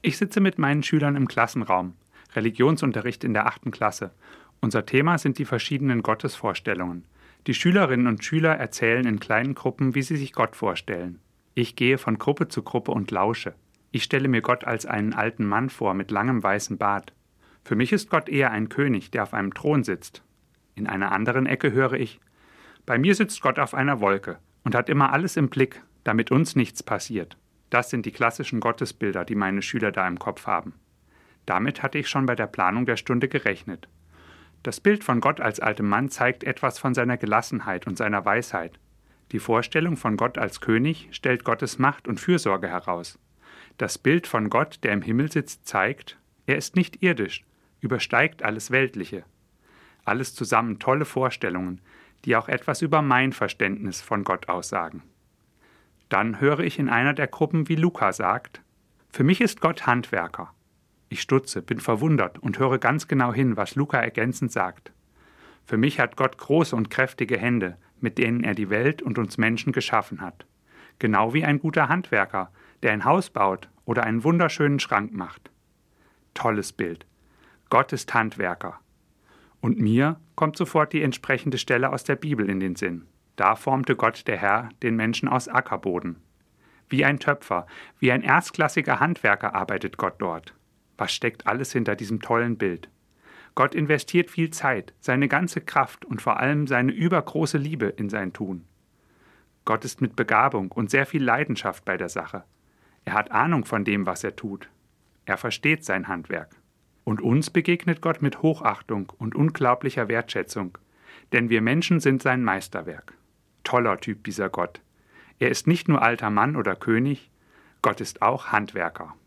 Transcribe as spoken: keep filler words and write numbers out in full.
Ich sitze mit meinen Schülern im Klassenraum. Religionsunterricht in der achten Klasse. Unser Thema sind die verschiedenen Gottesvorstellungen. Die Schülerinnen und Schüler erzählen in kleinen Gruppen, wie sie sich Gott vorstellen. Ich gehe von Gruppe zu Gruppe und lausche. Ich stelle mir Gott als einen alten Mann vor mit langem weißen Bart. Für mich ist Gott eher ein König, der auf einem Thron sitzt. In einer anderen Ecke höre ich: Bei mir sitzt Gott auf einer Wolke und hat immer alles im Blick, damit uns nichts passiert. Das sind die klassischen Gottesbilder, die meine Schüler da im Kopf haben. Damit hatte ich schon bei der Planung der Stunde gerechnet. Das Bild von Gott als altem Mann zeigt etwas von seiner Gelassenheit und seiner Weisheit. Die Vorstellung von Gott als König stellt Gottes Macht und Fürsorge heraus. Das Bild von Gott, der im Himmel sitzt, zeigt, er ist nicht irdisch, übersteigt alles Weltliche. Alles zusammen tolle Vorstellungen, die auch etwas über mein Verständnis von Gott aussagen. Dann höre ich in einer der Gruppen, wie Luca sagt: Für mich ist Gott Handwerker. Ich stutze, bin verwundert und höre ganz genau hin, was Luca ergänzend sagt. Für mich hat Gott große und kräftige Hände, mit denen er die Welt und uns Menschen geschaffen hat. Genau wie ein guter Handwerker, der ein Haus baut oder einen wunderschönen Schrank macht. Tolles Bild. Gott ist Handwerker. Und mir kommt sofort die entsprechende Stelle aus der Bibel in den Sinn. Da formte Gott, der Herr, den Menschen aus Ackerboden. Wie ein Töpfer, wie ein erstklassiger Handwerker arbeitet Gott dort. Was steckt alles hinter diesem tollen Bild? Gott investiert viel Zeit, seine ganze Kraft und vor allem seine übergroße Liebe in sein Tun. Gott ist mit Begabung und sehr viel Leidenschaft bei der Sache. Er hat Ahnung von dem, was er tut. Er versteht sein Handwerk. Und uns begegnet Gott mit Hochachtung und unglaublicher Wertschätzung, denn wir Menschen sind sein Meisterwerk. Toller Typ dieser Gott. Er ist nicht nur alter Mann oder König, Gott ist auch Handwerker.